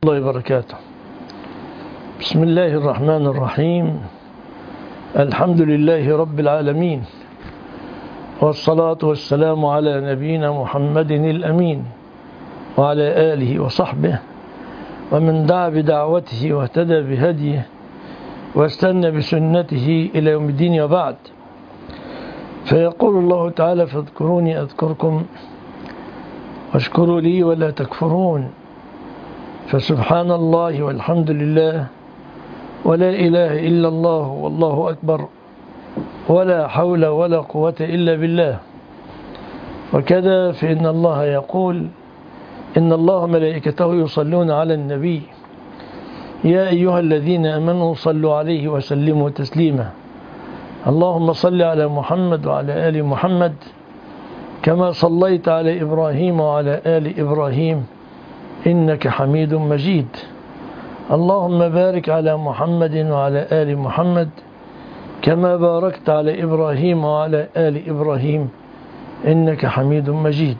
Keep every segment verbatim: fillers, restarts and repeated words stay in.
الله وبركاته. بسم الله الرحمن الرحيم. الحمد لله رب العالمين، والصلاة والسلام على نبينا محمد الأمين وعلى آله وصحبه ومن دعا بدعوته واهتدى بهديه واستنى بسنته إلى يوم الدين، وبعد. فيقول الله تعالى: فاذكروني أذكركم واشكروا لي ولا تكفرون. فسبحان الله والحمد لله ولا إله إلا الله والله أكبر ولا حول ولا قوة إلا بالله. وكذا فإن الله يقول: إن الله ملائكته يصلون على النبي يا أيها الذين آمنوا صلوا عليه وسلموا تسليما. اللهم صل على محمد وعلى آل محمد كما صليت على إبراهيم وعلى آل إبراهيم إنك حميد مجيد. اللهم بارك على محمد وعلى آل محمد كما باركت على إبراهيم وعلى آل إبراهيم إنك حميد مجيد.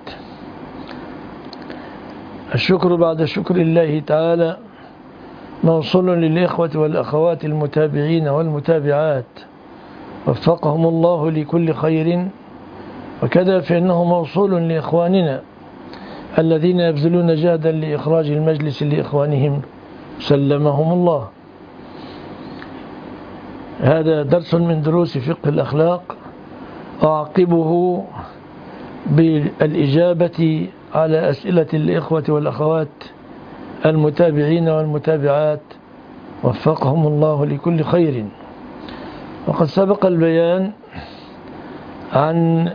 الشكر بعد شكر الله تعالى موصول للإخوة والأخوات المتابعين والمتابعات، وفقهم الله لكل خير. وكذا فإنه موصول لإخواننا الذين يبذلون جهدا لإخراج المجلس لإخوانهم سلمهم الله. هذا درس من دروس فقه الأخلاق، أعقبه بالإجابة على أسئلة الإخوة والأخوات المتابعين والمتابعات، وفقهم الله لكل خير. وقد سبق البيان عن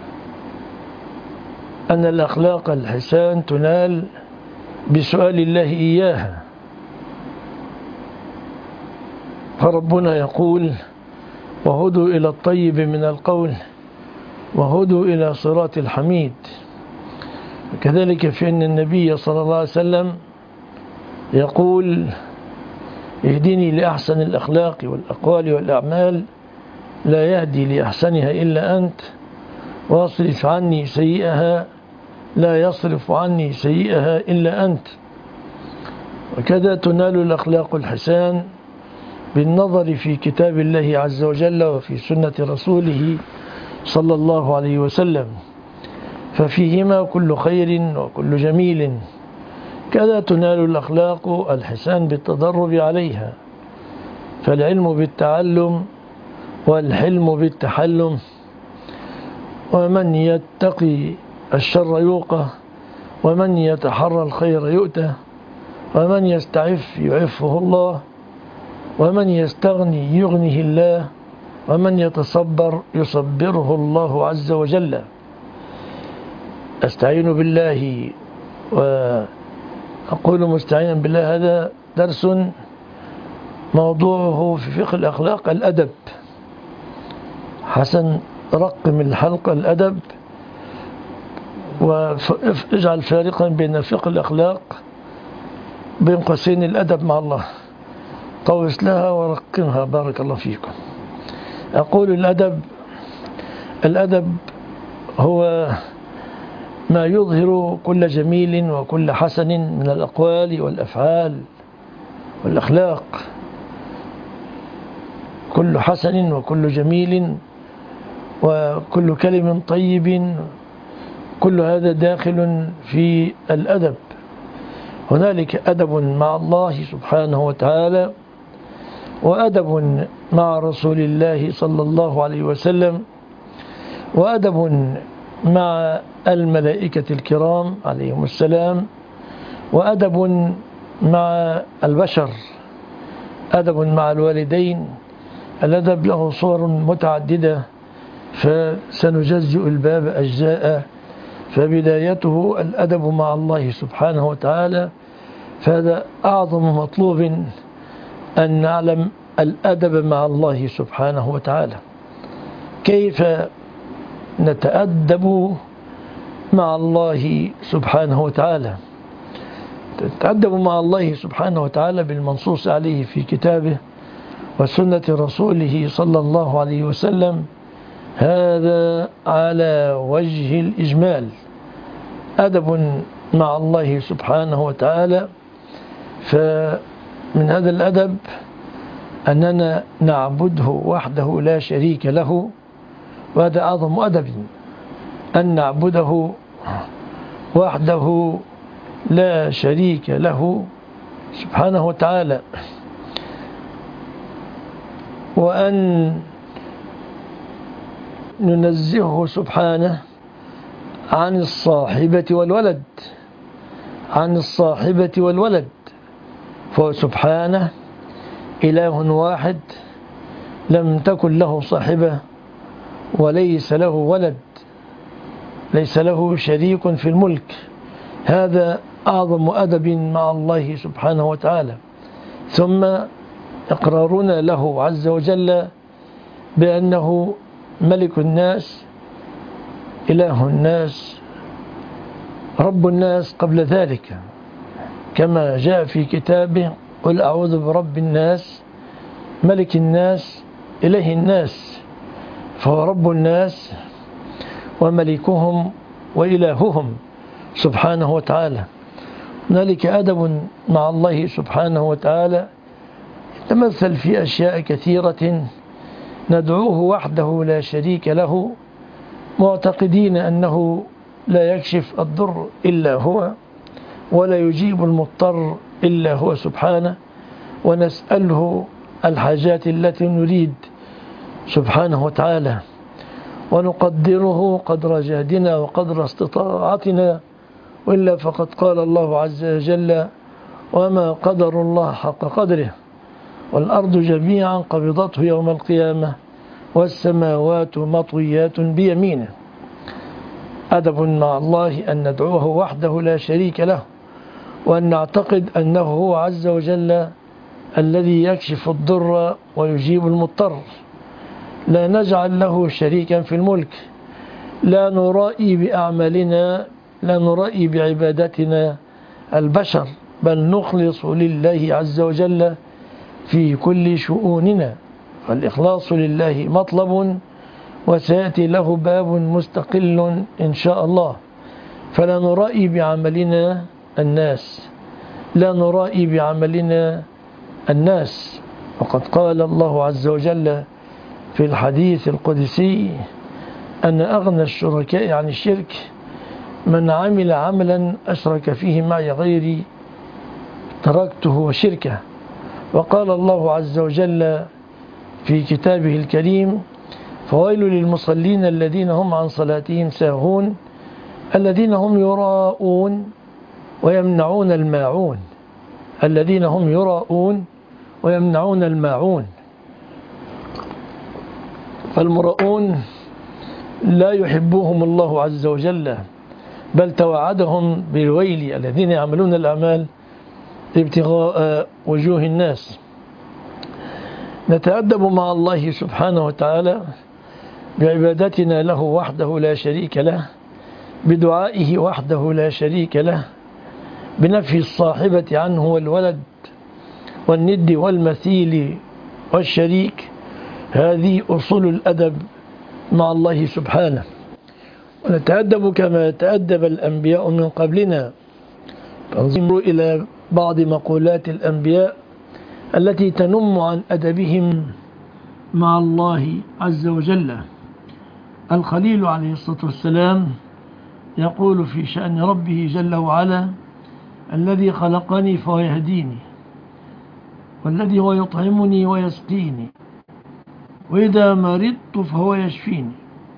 أن الأخلاق الحسان تنال بسؤال الله إياها، فربنا يقول: وهدوا إلى الطيب من القول وهدوا إلى صراط الحميد. وكذلك فإن النبي صلى الله عليه وسلم يقول: اهدني لأحسن الأخلاق والأقوال والأعمال لا يهدي لأحسنها إلا أنت، واصرف عني سيئها لا يصرف عني سيئها إلا أنت. وكذا تنال الأخلاق الحسان بالنظر في كتاب الله عز وجل وفي سنة رسوله صلى الله عليه وسلم، ففيهما كل خير وكل جميل. كذا تنال الأخلاق الحسان بالتدرب عليها، فالعلم بالتعلم والحلم بالتحلم. ومن يتقي الشر يوقه، ومن يتحرى الخير يؤته، ومن يستعف يعفه الله، ومن يستغني يغنه الله، ومن يتصبر يصبره الله عز وجل. أستعين بالله وأقول مستعينا بالله. هذا درس موضوعه في فقه الأخلاق الأدب. حسن، رقم الحلقة الأدب، واجعل فارقا بين فقه الأخلاق بين قوسين الأدب مع الله، طوس لها ورقمها بارك الله فيكم. أقول الأدب الأدب هو ما يظهر كل جميل وكل حسن من الأقوال والأفعال والأخلاق. كل حسن وكل جميل وكل كلم طيب، كل هذا داخل في الأدب. هنالك أدب مع الله سبحانه وتعالى، وأدب مع رسول الله صلى الله عليه وسلم، وأدب مع الملائكة الكرام عليهم السلام، وأدب مع البشر، أدب مع الوالدين. الأدب له صور متعددة، فسنجزئ الباب أجزاء. فبدايته الأدب مع الله سبحانه وتعالى، فهذا أعظم مطلوب أن نعلم الأدب مع الله سبحانه وتعالى. كيف نتأدب مع الله سبحانه وتعالى؟ نتأدب مع الله سبحانه وتعالى بالمنصوص عليه في كتابه وسنة رسوله صلى الله عليه وسلم. هذا على وجه الإجمال. أدب مع الله سبحانه وتعالى فمن هذا الأدب أننا نعبده وحده لا شريك له، وهذا أعظم أدب، أن نعبده وحده لا شريك له سبحانه وتعالى، وأن ننزهه سبحانه عن الصاحبة والولد عن الصاحبة والولد فهو سبحانه إله واحد لم تكن له صاحبة وليس له ولد، ليس له شريك في الملك. هذا أعظم أدب مع الله سبحانه وتعالى. ثم إقرارنا له عز وجل بأنه ملك الناس، إله الناس، رب الناس قبل ذلك، كما جاء في كتابه: قل أعوذ برب الناس ملك الناس إله الناس. فهو رب الناس وملكهم وإلههم سبحانه وتعالى. هنالك أدب مع الله سبحانه وتعالى يتمثل في أشياء كثيرة. ندعوه وحده لا شريك له، معتقدين أنه لا يكشف الضر إلا هو، ولا يجيب المضطر إلا هو سبحانه، ونسأله الحاجات التي نريد سبحانه وتعالى، ونقدره قدر جهدنا وقدر استطاعتنا، وإلا فقد قال الله عز وجل: وما قدر الله حق قدره والأرض جميعا قبضته يوم القيامة والسماوات مطويات بيمينه. أدب مع الله أن ندعوه وحده لا شريك له، وأن نعتقد أنه هو عز وجل الذي يكشف الضر ويجيب المضطر. لا نجعل له شريكا في الملك، لا نرائي بأعمالنا، لا نرائي بعبادتنا البشر، بل نخلص لله عز وجل في كل شؤوننا. فالإخلاص لله مطلب، وسيأتي له باب مستقل إن شاء الله. فلا نرائي بعملنا الناس، لا نرائي بعملنا الناس. وقد قال الله عز وجل في الحديث القدسي: أن أغنى الشركاء عن الشرك من عمل عملا أشرك فيه معي غيري تركته وشركه. وقال الله عز وجل في كتابه الكريم: فويل للمصلين الذين هم عن صلاتهم ساهون الذين هم يراءون ويمنعون الماعون الذين هم يراءون ويمنعون الماعون. فالمراءون لا يحبهم الله عز وجل، بل توعدهم بالويل الذين يعملون الأعمال ابتغاء وجوه الناس. نتأدب مع الله سبحانه وتعالى بعبادتنا له وحده لا شريك له، بدعائه وحده لا شريك له، بنفي الصاحبة عنه والولد والند والمثيل والشريك. هذه أصول الأدب مع الله سبحانه. ونتأدب كما تأدب الأنبياء من قبلنا. فانظروا إلى بعض مقولات الأنبياء التي تنم عن أدبهم مع الله عز وجل. الخليل عليه الصلاة والسلام يقول في شأن ربه جل وعلا: الذي خلقني فهو يهديني، والذي هو يطعمني ويسقيني، وإذا مرضت فهو يشفيني،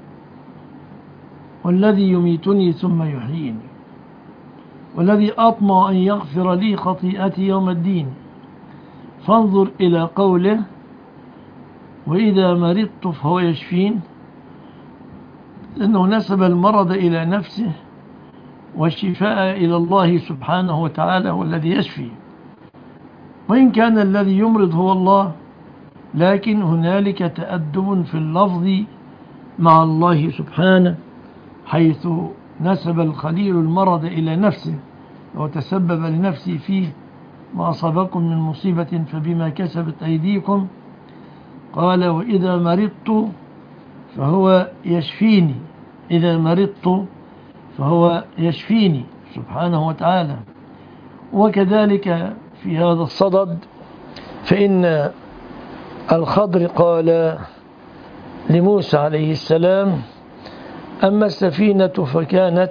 والذي يميتني ثم يحييني، والذي أطمع أن يغفر لي خطيئتي يوم الدين. فانظر إلى قوله: وإذا مرضت فهو يشفين، لأنه نسب المرض إلى نفسه والشفاء إلى الله سبحانه وتعالى هو الذي يشفي، وإن كان الذي يمرض هو الله، لكن هنالك تأدب في اللفظ مع الله سبحانه، حيث نسب الخليل المرض إلى نفسه وتسبب لنفسه فيه: ما أصابكم من مصيبة فبما كسبت أيديكم. قال: وإذا مرضت فهو يشفيني، إذا مرضت فهو يشفيني سبحانه وتعالى. وكذلك في هذا الصدد، فإن الخضر قال لموسى عليه السلام: أما السفينة فكانت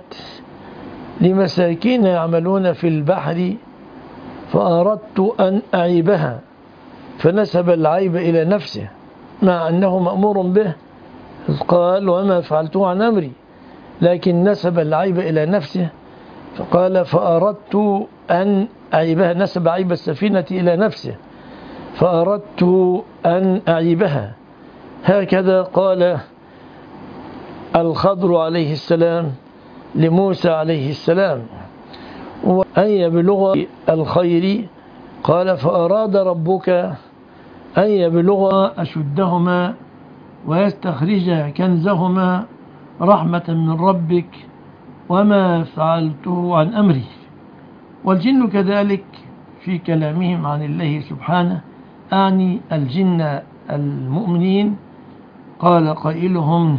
لمساكين يعملون في البحر فأردت أن أعيبها، فنسب العيب إلى نفسه مع أنه مأمور به، قال: وما فعلته عن أمري، لكن نسب العيب إلى نفسه فقال: فأردت أن أعيبها، نسب عيب السفينة إلى نفسه، فأردت أن أعيبها. هكذا قال الخضر عليه السلام لموسى عليه السلام. وأن يبلغ الخير قال: فأراد ربك أن يبلغ أشدهما ويستخرج كنزهما رحمة من ربك وما فعلته عن أمري. والجن كذلك في كلامهم عن الله سبحانه، أعني الجن المؤمنين، قال قائلهم: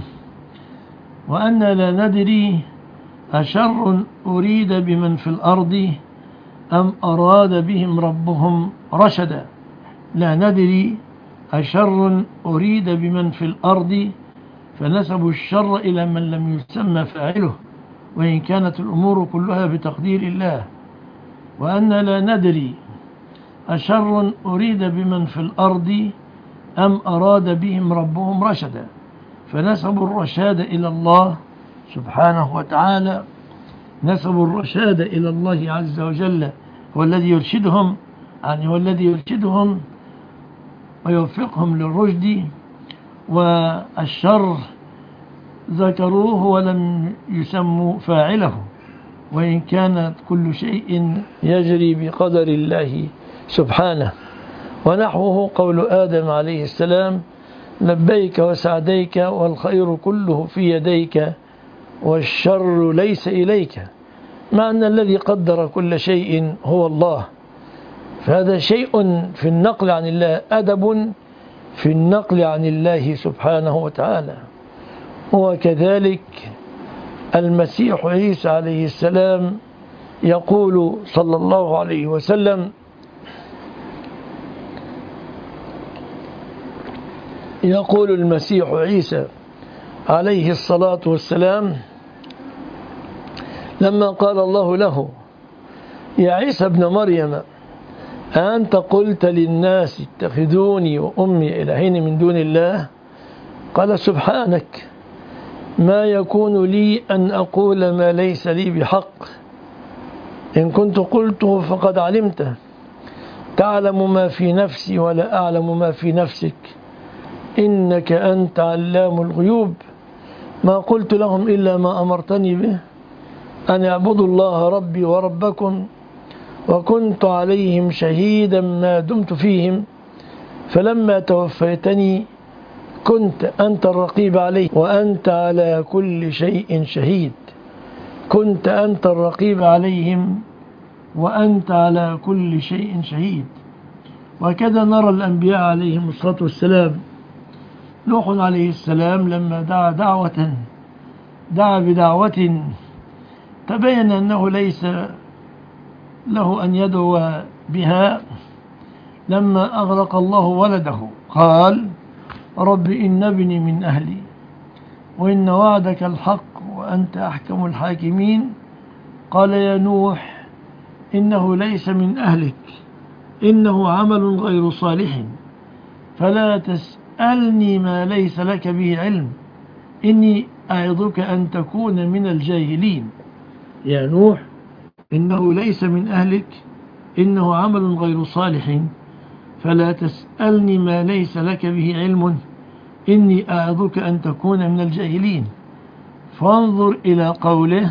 وأنا لا ندري أشر أريد بمن في الأرض أم أراد بهم ربهم رشدا. لا ندري أشر أريد بمن في الأرض، فنسبوا الشر إلى من لم يسمى فاعله، وإن كانت الأمور كلها بتقدير الله. وأنا لا ندري أشر أريد بمن في الأرض أم أراد بهم ربهم رشدا، فنسبوا الرشاد إلى الله سبحانه وتعالى، نسبوا الرشاد إلى الله عز وجل، هو الذي يرشدهم، يعني هو الذي يرشدهم ويوفقهم للرشد. والشر ذكروه ولم يسموا فاعله، وإن كانت كل شيء يجري بقدر الله سبحانه. ونحوه قول آدم عليه السلام: لبيك وسعديك والخير كله في يديك والشر ليس إليك، مع أن الذي قدر كل شيء هو الله. فهذا شيء في النقل عن الله، أدب في النقل عن الله سبحانه وتعالى. وكذلك المسيح عيسى عليه السلام يقول صلى الله عليه وسلم: يقول المسيح عيسى عليه الصلاة والسلام لما قال الله له: يا عيسى ابن مريم، أنت قلت للناس اتخذوني وأمي إلهين من دون الله؟ قال: سبحانك، ما يكون لي أن أقول ما ليس لي بحق، إن كنت قلته فقد علمته، تعلم ما في نفسي ولا أعلم ما في نفسك، إنك أنت علام الغيوب. ما قلت لهم إلا ما أمرتني به، أن اعبدوا الله ربي وربكم، وكنت عليهم شهيدا ما دمت فيهم، فلما توفيتني كنت أنت الرقيب عليه وأنت على كل شيء شهيد. كنت أنت الرقيب عليهم وأنت على كل شيء شهيد. وكذا نرى الأنبياء عليهم الصلاة والسلام. نوح عليه السلام لما دعا دعوة دعا بدعوة تبين أنه ليس له أن يدعو بها، لما أغرق الله ولده قال: رب إن ابني من أهلي وإن وعدك الحق وأنت أحكم الحاكمين. قال: يا نوح إنه ليس من أهلك، إنه عمل غير صالح، فلا تسألني ما ليس لك به علم، إني أعظك أن تكون من الجاهلين. يا نوح إنه ليس من أهلك، إنه عمل غير صالح، فلا تسألني ما ليس لك به علم، إني أعظك أن تكون من الجاهلين. فانظر إلى قوله: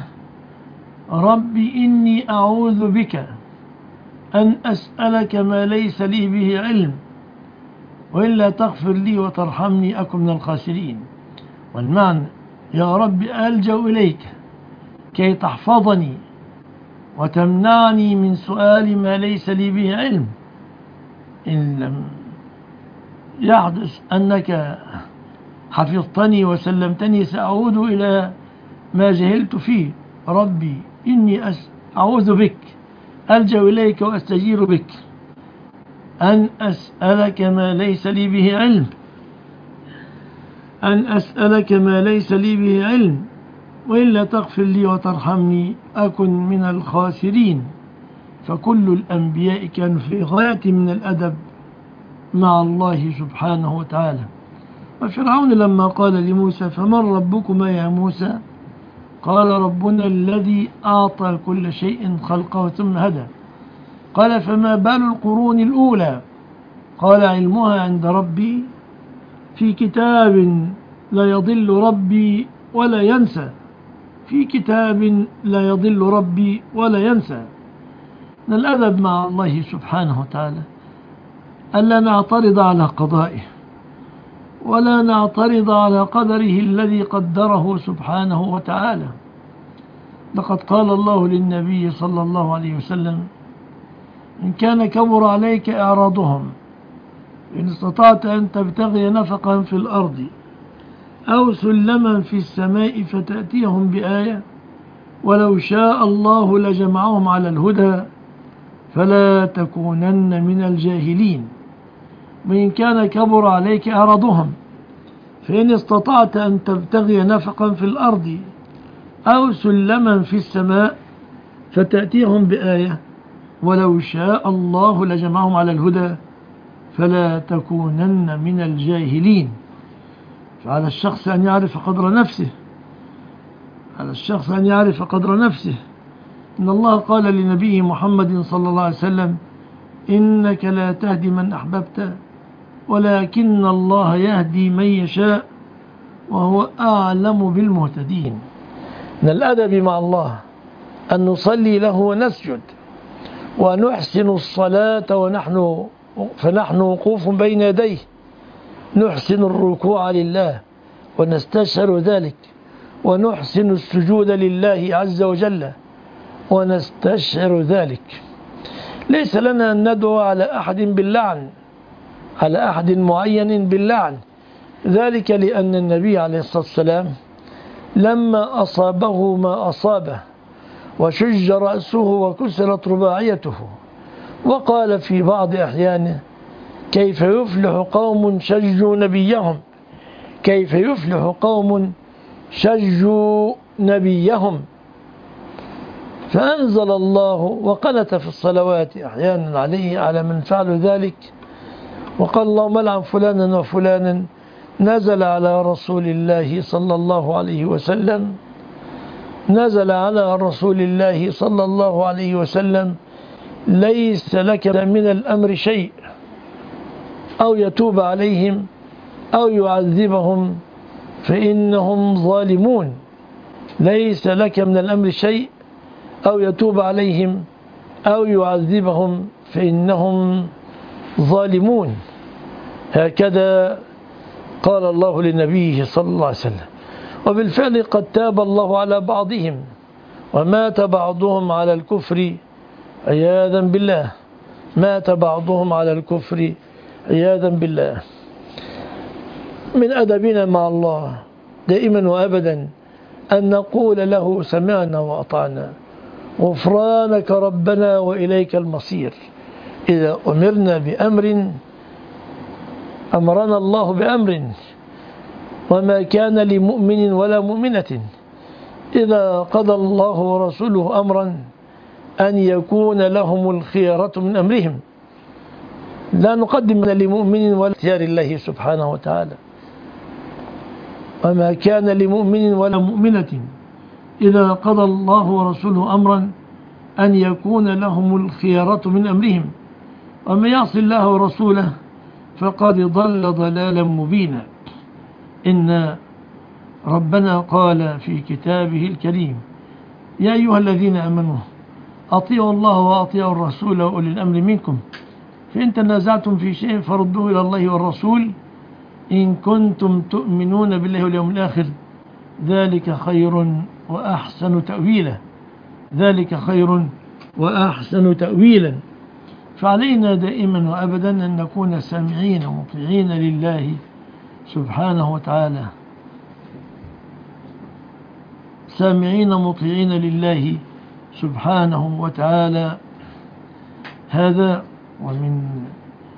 رب إني أعوذ بك أن أسألك ما ليس لي به علم، وإلا تغفر لي وترحمني أكن من الخاسرين. والمعنى: يا رب ألجأ إليك كي تحفظني وتمنعني من سؤال ما ليس لي به علم. إن لم يحدث أنك حفظتني وسلمتني سأعود إلى ما جهلت فيه. ربي إني أعوذ بك، ألجأ إليك وأستجير بك. أن أسألك ما ليس لي به علم أن أسألك ما ليس لي به علم وإلا تغفر لي وترحمني أكن من الخاسرين. فكل الأنبياء كانوا في غاية من الأدب مع الله سبحانه وتعالى. وفرعون لما قال لموسى فمن ربكما يا موسى قال ربنا الذي أعطى كل شيء خلقه ثم هدى. قال فما بال القرون الأولى قال علمها عند ربي في كتاب لا يضل ربي ولا ينسى في كتاب لا يضل ربي ولا ينسى. من الأدب مع الله سبحانه وتعالى ألا نعترض على قضائه ولا نعترض على قدره الذي قدره سبحانه وتعالى. لقد قال الله للنبي صلى الله عليه وسلم إن كان كبر عليك إعراضهم إن استطعت أن تبتغي نفقا في الأرض أو سلما في السماء فتأتيهم بآية ولو شاء الله لجمعهم على الهدى فلا تكونن من الجاهلين. وإن كان كبر عليك إعراضهم فإن استطعت أن تبتغي نفقا في الأرض أو سلما في السماء فتأتيهم بآية ولو شاء الله لجمعهم على الهدى فلا تكونن من الجاهلين. فعلى الشخص أن يعرف قدر نفسه على الشخص أن يعرف قدر نفسه. إن الله قال لنبيه محمد صلى الله عليه وسلم إنك لا تهدي من أحببت ولكن الله يهدي من يشاء وهو أعلم بالمهتدين. من الأدب مع الله أن نصلي له ونسجد ونحسن الصلاة ونحن فنحن وقوف بين يديه نحسن الركوع لله ونستشعر ذلك ونحسن السجود لله عز وجل ونستشعر ذلك. ليس لنا أن ندعو على أحد باللعن على أحد معين باللعن. ذلك لأن النبي عليه الصلاة والسلام لما أصابه ما أصابه وشج رأسه وكسرت رباعيته وقال في بعض أحيانه كيف يفلح قوم شجوا نبيهم كيف يفلح قوم شجوا نبيهم. فأنزل الله وقنت في الصلوات أحيانا عليه على من فعل ذلك وقال اللهم لعن فلانا وفلانا. نزل على رسول الله صلى الله عليه وسلم نزل على رسول الله صلى الله عليه وسلم ليس لك من الأمر شيء أو يتوب عليهم أو يعذبهم فإنهم ظالمون. ليس لك من الأمر شيء أو يتوب عليهم أو يعذبهم فإنهم ظالمون. هكذا قال الله لنبيه صلى الله عليه وسلم. وبالفعل قد تاب الله على بعضهم ومات بعضهم على الكفر عياذا بالله مات بعضهم على الكفر عياذا بالله. من أدبنا مع الله دائما وأبدا أن نقول له سمعنا وأطعنا غفرانك ربنا وإليك المصير. إذا أمرنا بأمر أمرنا الله بأمر وما كان لمؤمن ولا مؤمنة إذا قضى الله ورسوله أمرا أن يكون لهم الخيرة من أمرهم. لا نقدم لمؤمن ولا اختيار الله سبحانه وتعالى. وما كان لمؤمن ولا مؤمنة إذا قضى الله ورسوله أمرا أن يكون لهم الخيرة من أمرهم ومن يعص الله ورسوله فقد ضل ضلالا مبينا. إن ربنا قال في كتابه الكريم يا أيها الذين آمنوا أطيعوا الله وأطيعوا الرسول وأولي الأمر منكم فإن تنازعتم في شيء فردوه إلى الله والرسول إن كنتم تؤمنون بالله واليوم الآخر ذلك خير وأحسن تأويلا ذلك خير وأحسن تأويلا. فعلينا دائما وأبدا أن نكون سامعين مطيعين لله سبحانه وتعالى سامعين مطيعين لله سبحانه وتعالى. هذا ومن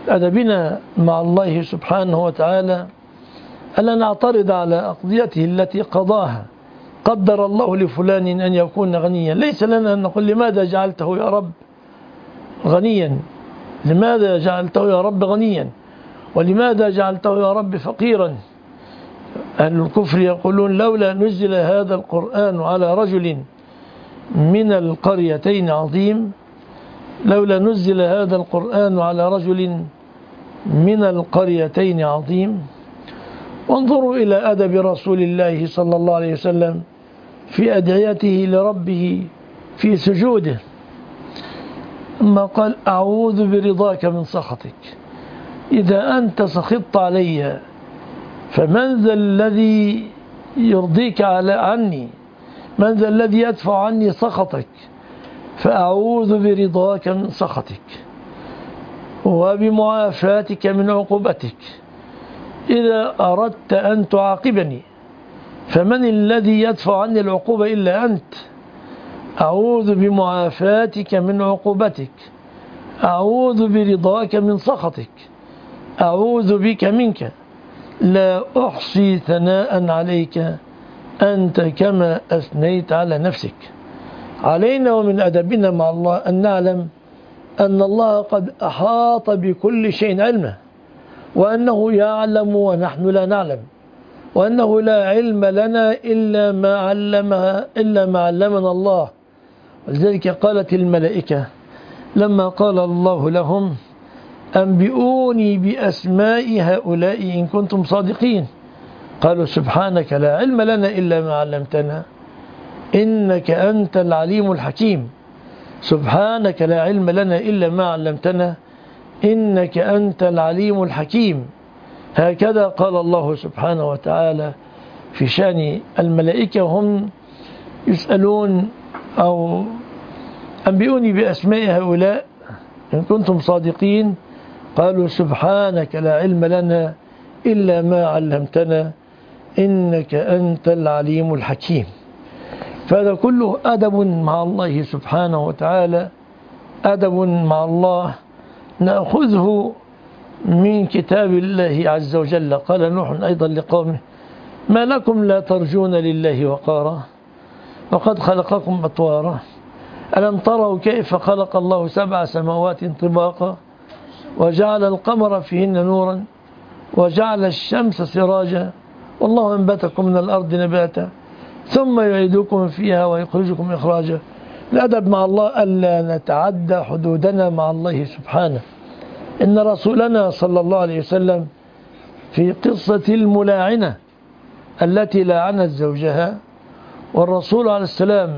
أدبنا مع الله سبحانه وتعالى ألا نعترض على أقضيته التي قضاها. قدر الله لفلان أن يكون غنيا، ليس لنا أن نقول لماذا جعلته يا رب غنيا، لماذا جعلته يا رب غنيا، ولماذا جعلته يا رب فقيرا. أهل الكفر يقولون لولا نزل هذا القرآن على رجل من القريتين عظيم، لولا نزل هذا القرآن على رجل من القريتين عظيم. وانظروا إلى أدب رسول الله صلى الله عليه وسلم في أدعيته لربه في سجوده، أما قال أعوذ برضاك من سخطك، إذا أنت سخطت علي فمن ذا الذي يرضيك على عني، من ذا الذي يدفع عني سخطك، فأعوذ برضاك من سخطك وبمعافاتك من عقوبتك، إذا أردت أن تعاقبني فمن الذي يدفع عني العقوبة إلا أنت، أعوذ بمعافاتك من عقوبتك، أعوذ برضاك من سخطك، أعوذ بك منك، لا أحصي ثناء عليك أنت كما أثنيت على نفسك. علينا ومن أدبنا مع الله أن نعلم أن الله قد أحاط بكل شيء علمه، وأنه يعلم ونحن لا نعلم، وأنه لا علم لنا إلا ما علمها إلا ما علمنا الله. ولذلك قالت الملائكة لما قال الله لهم أنبئوني بأسماء هؤلاء إن كنتم صادقين، قالوا سبحانك لا علم لنا إلا ما علمتنا إنك أنت العليم الحكيم. سبحانك لا علم لنا إلا ما علمتنا إنك أنت العليم الحكيم. هكذا قال الله سبحانه وتعالى في شأن الملائكة وهم يسألون أو أنبئوني بأسماء هؤلاء إن كنتم صادقين، قالوا سبحانك لا علم لنا إلا ما علمتنا إنك أنت العليم الحكيم. فهذا كله أدب مع الله سبحانه وتعالى، أدب مع الله نأخذه من كتاب الله عز وجل. قال نوح أيضا لقومه ما لكم لا ترجون لله وقارا وقد خلقكم أطوارا ألم تروا كيف خلق الله سبع سماوات طباقا وجعل القمر فيهن نورا وجعل الشمس سراجا والله أنبتكم من الأرض نباتا ثم يعيدكم فيها ويخرجكم إخراجا. الأدب مع الله ألا نتعدى حدودنا مع الله سبحانه. إن رسولنا صلى الله عليه وسلم في قصة الملاعنة التي لاعنت زوجها، والرسول عليه السلام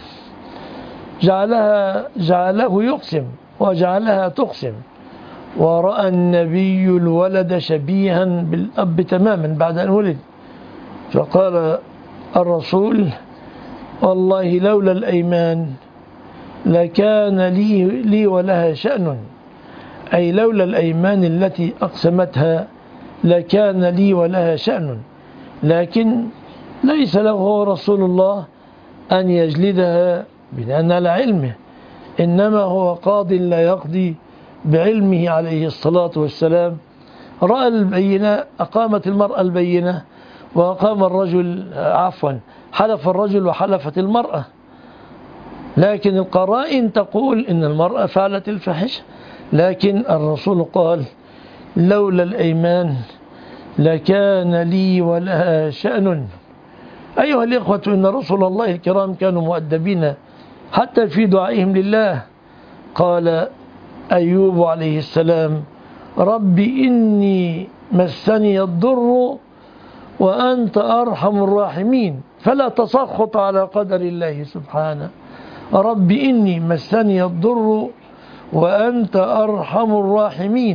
جعلها جعله يقسم وجعلها تقسم، ورأى النبي الولد شبيها بالأب تماما بعد أن ولد، فقال الرسول والله لولا الأيمان لكان لي, لي ولها شأن، أي لولا الأيمان التي أقسمتها لكان لي ولها شأن، لكن ليس له رسول الله أن يجلدها بناء على علمه، إنما هو قاض لا يقضي بعلمه عليه الصلاة والسلام. رأى البينة، أقامت المرأة البينة وأقام الرجل عفوا حلف الرجل وحلفت المرأة، لكن القرائن تقول إن المرأة فعلت الفحش، لكن الرسول قال لولا الأيمان لكان لي ولها شأن. أيها الإخوة، إن رسول الله الكرام كانوا مؤدبين حتى في دعائهم لله. قال أيوب عليه السلام رب إني مسني الضر وأنت أرحم الراحمين، فلا تسخط على قدر الله سبحانه. رب إني مسني الضر وأنت أرحم الراحمين.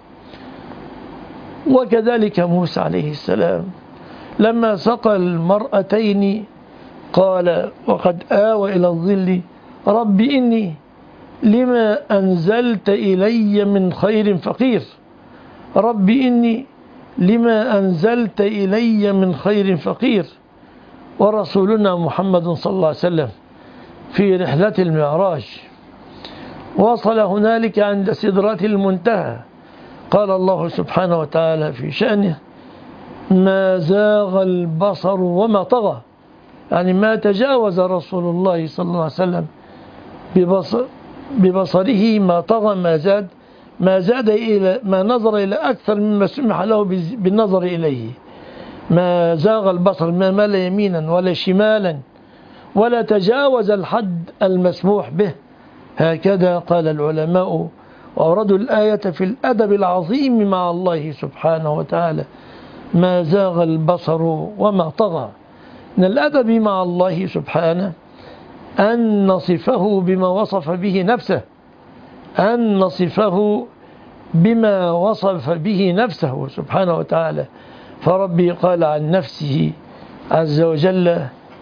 وكذلك موسى عليه السلام لما سقى المرأتين قال وقد آوى إلى الظل رب إني لما أنزلت إلي من خير فقير، رب إني لما أنزلت إلي من خير فقير. ورسولنا محمد صلى الله عليه وسلم في رحلة المعراج وصل هنالك عند سدرة المنتهى قال الله سبحانه وتعالى في شأنه: ما زاغ البصر وما طغى، يعني ما تجاوز رسول الله صلى الله عليه وسلم ببصر ببصره، ما طغى، ما زاد ما زاد إلى ما نظر إلى أكثر مما سمح له بالنظر إليه. ما زاغ البصر، ما مال يمينا ولا شمالا ولا تجاوز الحد المسموح به. هكذا قال العلماء، وأوردوا الآية في الأدب العظيم مع الله سبحانه وتعالى: ما زاغ البصر وما طغى. من الأدب مع الله سبحانه أن نصفه بما وصف به نفسه، أن نصفه بما وصف به نفسه سبحانه وتعالى. فربي قال عن نفسه عز وجل: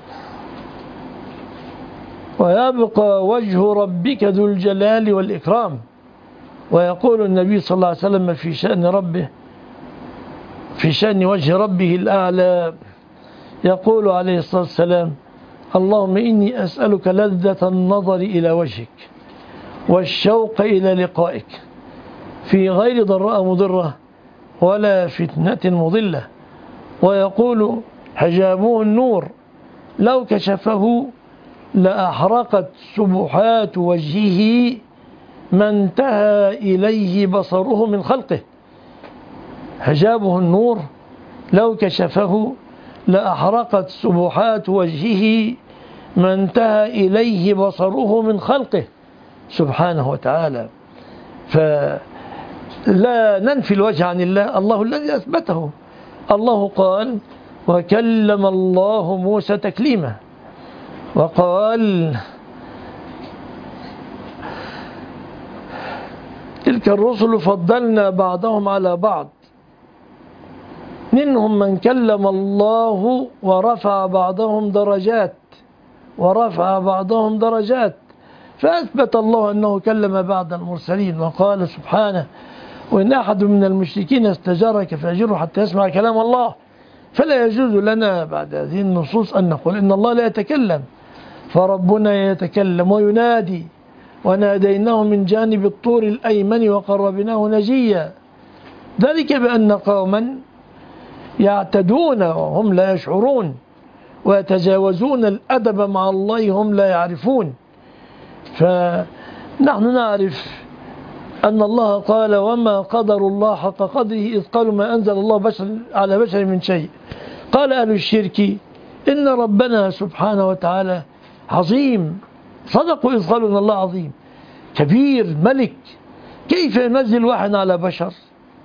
ويبقى وجه ربك ذو الجلال والإكرام. ويقول النبي صلى الله عليه وسلم في شأن ربه، في شأن وجه ربه الأعلى، يقول عليه الصلاة والسلام: اللهم إني أسألك لذة النظر إلى وجهك والشوق إلى لقائك في غير ضراء مضرة ولا فتنة مضلة. ويقول: حجابه النور لو كشفه لأحرقت سبحات وجهه ما انتهى إليه بصره من خلقه. حجابه النور لو كشفه لأحرقت سبحات وجهه ما انتهى إليه بصره من خلقه سبحانه وتعالى. فلا ننفي الوجه عن الله، الله الذي أثبته. الله قال: وكلم الله موسى تكليما. وقال: تلك الرسل فضلنا بعضهم على بعض منهم من كلم الله ورفع بعضهم درجات ورفع بعضهم درجات. فأثبت الله أنه كلم بعض المرسلين. وقال سبحانه: وإن أحد من المشركين استجارك فأجره حتى يسمع كلام الله. فلا يجوز لنا بعد هذه النصوص أن نقول إن الله لا يتكلم، فربنا يتكلم وينادي: وناديناه من جانب الطور الأيمن وقربناه نجيا. ذلك بأن قوما يعتدون وهم لا يشعرون، ويتجاوزون الأدب مع الله هم لا يعرفون. فنحن نعرف أن الله قال: وما قدر الله حق قدره إذ قالوا ما أنزل الله بشر على بشر من شيء. قال أهل الشرك: إن ربنا سبحانه وتعالى عظيم. صدقوا إذ قالوا إن الله عظيم كبير ملك، كيف ينزل واحد على بشر؟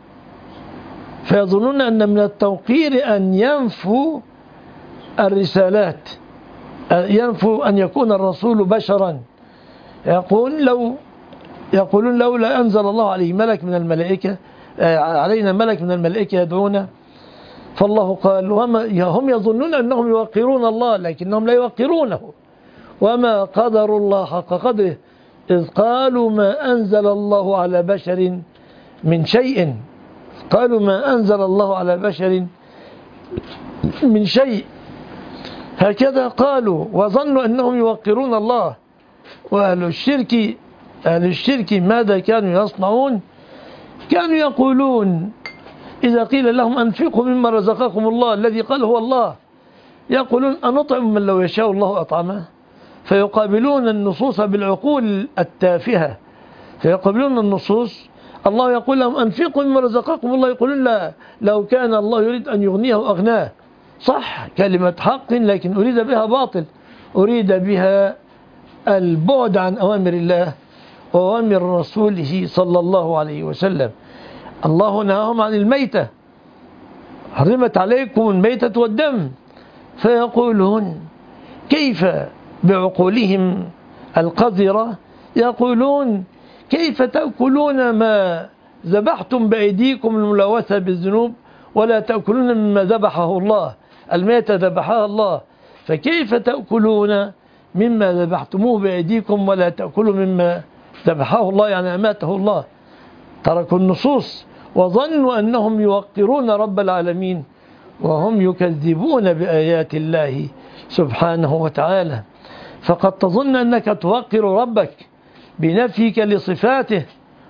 فيظنون أن من التوقير أن ينفوا الرسالات، ينفوا أن يكون الرسول بشرا. يقول لو يقولون لولا أنزل الله عليه ملك من الملائكة، علينا ملك من الملائكة يدعونا. فالله قال: وما هم يظنون أنهم يوقرون الله لكنهم لا يوقرونه. وما قدر الله حق قدره إذ قالوا ما أنزل الله على بشر من شيء. قالوا ما أنزل الله على بشر من شيء. هكذا قالوا وظنوا أنهم يوقرون الله. وأهل الشرك أهل الشرك ماذا كانوا يصنعون؟ كانوا يقولون إذا قيل لهم أنفقوا مما رزقكم الله الذي قال هو الله، يقولون أنطعم من لو يشاء الله أطعمه. فيقابلون النصوص بالعقول التافهة، فيقابلون النصوص الله يقول لهم أنفقوا مما رزقكم الله، يقولون لا، لو كان الله يريد أن يغنيه أغناه. صح، كلمة حق، لكن أريد بها باطل، أريد بها البعد عن أوامر الله وأوامر رسوله صلى الله عليه وسلم. الله نهاهم عن الميتة، حرمت عليكم الميتة والدم. فيقولون كيف بعقولهم القذرة، يقولون كيف تأكلون ما ذبحتم بأيديكم الملوثة بالذنوب ولا تأكلون مما ذبحه الله؟ الميتة ذبحها الله، فكيف تأكلون مما ذبحتموه بأيديكم ولا تأكلوا مما ذبحه الله، يعني أماته الله. تركوا النصوص وظنوا أنهم يوقرون رب العالمين وهم يكذبون بآيات الله سبحانه وتعالى. فقد تظن أنك توقر ربك بنفيك لصفاته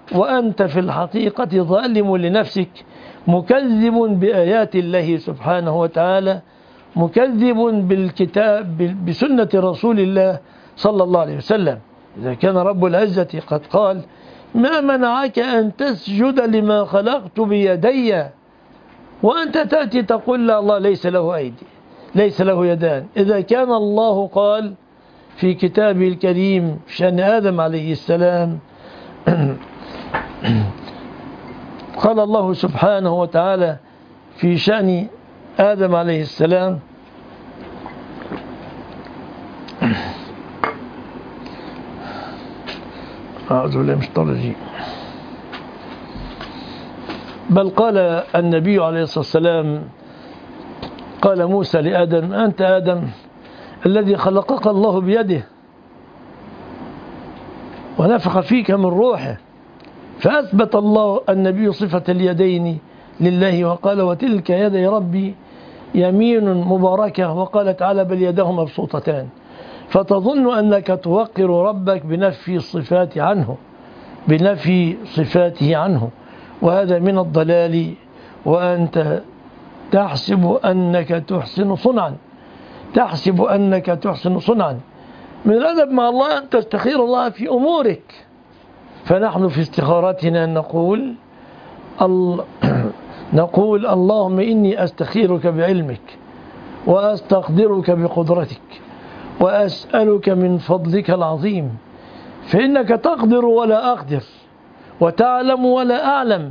وأنت في الحقيقة ظالم لنفسك، مكذب بآيات الله سبحانه وتعالى، مكذب بالكتاب بسنة رسول الله صلى الله عليه وسلم. إذا كان رب العزة قد قال: ما منعك أن تسجد لما خلقت بيدي، وأنت تأتي تقول لا، الله ليس له أيدي، ليس له يدان. إذا كان الله قال في كتابه الكريم شأن آدم عليه السلام قال الله سبحانه وتعالى في شأن آدم عليه السلام: أعوذ بالله من الشيطان الرجيم. بل قال النبي عليه الصلاة والسلام، قال موسى لآدم: أنت آدم الذي خلقك الله بيده ونفخ فيك من روحه. فأثبت الله النبي صفة اليدين لله وقال: وتلك يدي ربي يمين مباركة. وقال تعالى: بل يداه مبسوطتان. فتظن أنك توقر ربك بنفي الصفات عنه، بنفي صفاته عنه، وهذا من الضلال، وأنت تحسب أنك تحسن صنعا، تحسب أنك تحسن صنعا. من الأدب مع الله أن تستخير الله في أمورك. فنحن في استخارتنا نقول ال... نقول: اللهم إني أستخيرك بعلمك، وأستقدرك بقدرتك، وأسألك من فضلك العظيم، فإنك تقدر ولا أقدر، وتعلم ولا أعلم.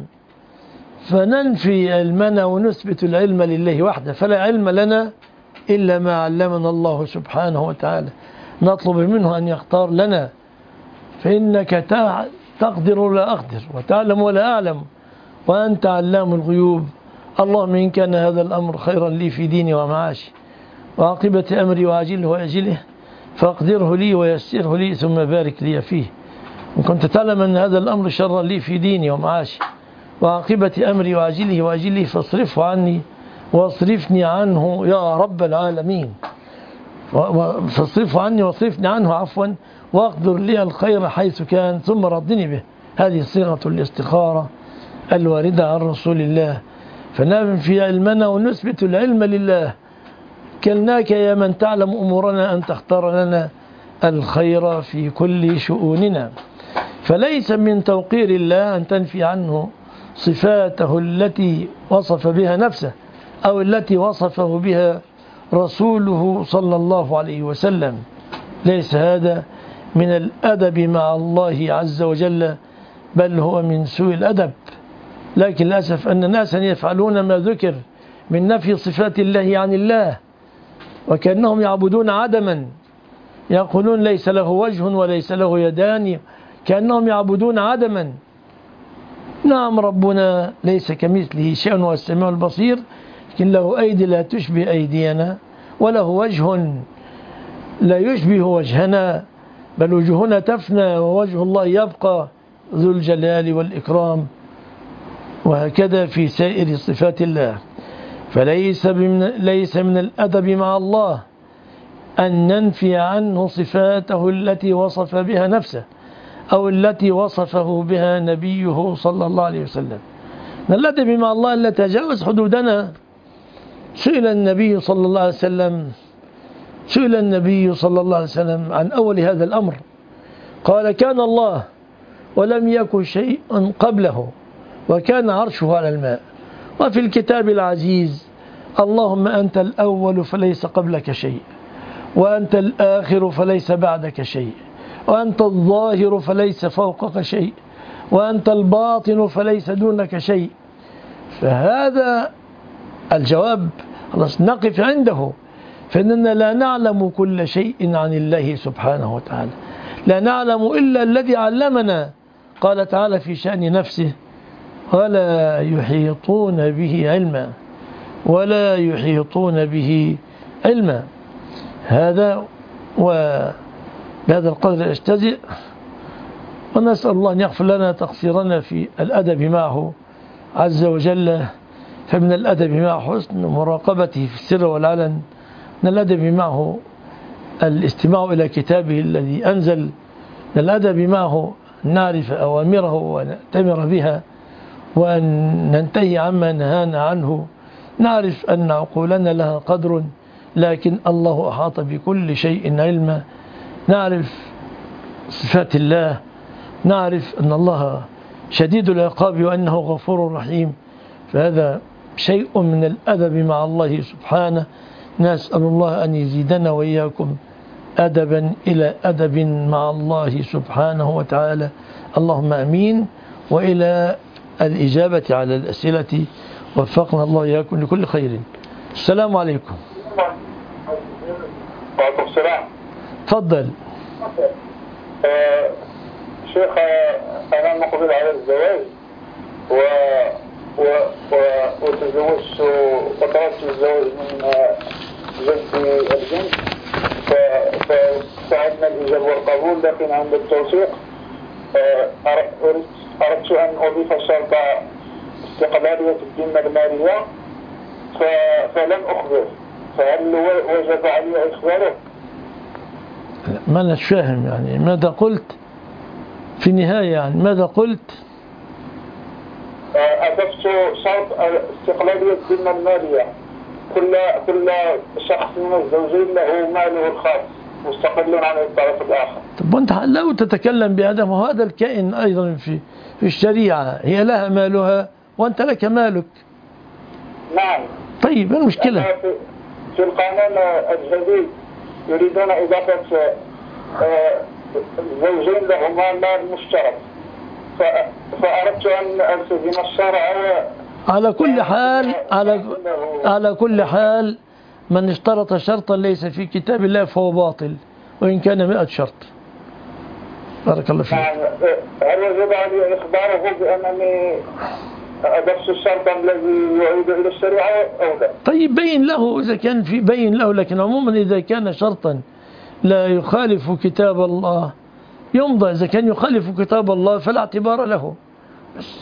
فننفي علمنا ونثبت العلم لله وحده، فلا علم لنا إلا ما علمنا الله سبحانه وتعالى. نطلب منه أن يختار لنا، فإنك تقدر ولا أقدر، وتعلم ولا أعلم، وأنت علام الغيوب. اللهم إن كان هذا الأمر خيرا لي في ديني ومعاشي وعاقبة أمري وعاجله وأجله، فاقدره لي ويسره لي، ثم بارك لي فيه. إن كنت تعلم أن هذا الأمر شرا لي في ديني ومعاشي وعاقبة أمري وعاجله وأجله، فاصرفه عني واصرفني عنه يا رب العالمين. فاصرفه عني واصرفني عنه عفوا، واقدر لي الخير حيث كان، ثم ردني به. هذه صيغة الاستخارة الواردة عن رسول الله. فننفي علمنا ونثبت العلم لله. كلناك يا من تعلم أمورنا أن تختار لنا الخير في كل شؤوننا. فليس من توقير الله أن تنفي عنه صفاته التي وصف بها نفسه أو التي وصفه بها رسوله صلى الله عليه وسلم. ليس هذا من الأدب مع الله عز وجل، بل هو من سوء الأدب. لكن للأسف أن ناسا يفعلون ما ذكر من نفي صفات الله عن الله، وكأنهم يعبدون عدما، يقولون ليس له وجه وليس له يدان، كأنهم يعبدون عدما. نعم، ربنا ليس كمثله شيء وهو السميع البصير، لكن له أيدي لا تشبه أيدينا، وله وجه لا يشبه وجهنا، بل وجهنا تفنى ووجه الله يبقى ذو الجلال والإكرام. وهكذا في سائر صفات الله. فليس من ليس من الأدب مع الله أن ننفي عنه صفاته التي وصف بها نفسه أو التي وصفه بها نبيه صلى الله عليه وسلم. من الأدب مع الله أن نتجاوز حدودنا. سئل النبي صلى الله عليه وسلم سئل النبي صلى الله عليه وسلم عن أول هذا الأمر، قال: كان الله ولم يكن شيء قبله، وكان عرشه على الماء. وفي الكتاب العزيز: اللهم أنت الأول فليس قبلك شيء، وأنت الآخر فليس بعدك شيء، وأنت الظاهر فليس فوقك شيء، وأنت الباطن فليس دونك شيء. فهذا الجواب خلاص نقف عنده، فإننا لا نعلم كل شيء عن الله سبحانه وتعالى، لا نعلم إلا الذي علمنا. قال تعالى في شأن نفسه: ولا يحيطون به علما، ولا يحيطون به علما. هذا وبهذا القدر أجتزئ، ونسأل الله أن يغفر لنا تقصيرنا في الأدب معه عز وجل. فمن الأدب معه حسن مراقبته في السر والعلن، من الأدب معه الاستماع إلى كتابه الذي أنزل، من الأدب معه نعرف أوامره ونأتمر بها، وأن ننتهي عما نهانا عنه. نعرف أن عقولنا لها قدر، لكن الله أحاط بكل شيء علما. نعرف صفات الله، نعرف أن الله شديد العقاب وأنه غفور رحيم. فهذا شيء من الأدب مع الله سبحانه. نسأل الله أن يزيدنا وإياكم أدبا إلى أدب مع الله سبحانه وتعالى. اللهم أمين. وإلى الإجابة على الأسئلة وفقنا الله إياكم لكل خير. السلام عليكم. وعليكم السلام. تفضل. آه شيخ، أنا مقبل على الزواج و... و... و... وتزوجت وطلبت الزواج من جدي البنت، فساعدنا الإجابة والقبول، لكن عند التوثيق أردت أن أضيف شرط استقلالية الذمة المالية ف... فلم أخبر، فهل وجب علي إخباره؟ ما أنا فاهم يعني ماذا قلت في النهاية، يعني ماذا قلت؟ أضفت شرط استقلالية الذمة المالية. كل كل شخص من الزوجين له ماله الخاص مستقل عن الطرف الآخر. طب وأنت لو تتكلم بهذا، وهذا الكائن أيضا في في الشريعة هي لها مالها وأنت لك مالك. نعم. طيب ما المشكلة؟ في, في القانون الجديد يريدون إضافة زوجين لهما مال مشترك، فأردت أن ألتزم الشرع. على كل حال على على كل حال من اشترط شرطا ليس في كتاب الله فهو باطل وإن كان مئة شرط. بارك الله فيك. هل وجب علي إخباره بأنني أضفت الشرط الذي يعود إلى الشريعة أو لا؟ طيب بين له إذا كان في بين له، لكن عموما إذا كان شرطا لا يخالف كتاب الله يمضى، إذا كان يخالف كتاب الله فلا اعتبار له. بس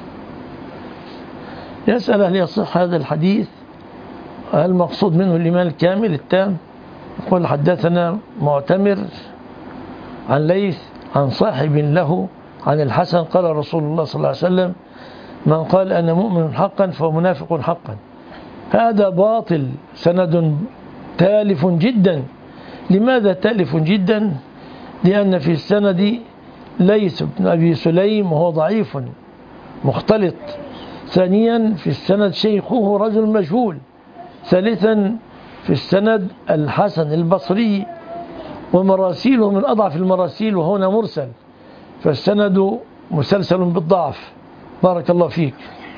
يسأل هل يصح هذا الحديث؟ هل المقصود منه الإيمان الكامل التام؟ يقول حدثنا معتمر عن ليث عن صاحب له عن الحسن قال رسول الله صلى الله عليه وسلم: من قال أنا مؤمن حقا فهو منافق حقا. هذا باطل، سند تالف جدا. لماذا تالف جدا؟ لأن في السند ليث بن أبي سليم وهو ضعيف مختلط. ثانيا في السند شيخه رجل مجهول. ثالثا في السند الحسن البصري ومراسيله من أضعف المراسيل وهنا مرسل، فالسند مسلسل بالضعف. بارك الله فيك.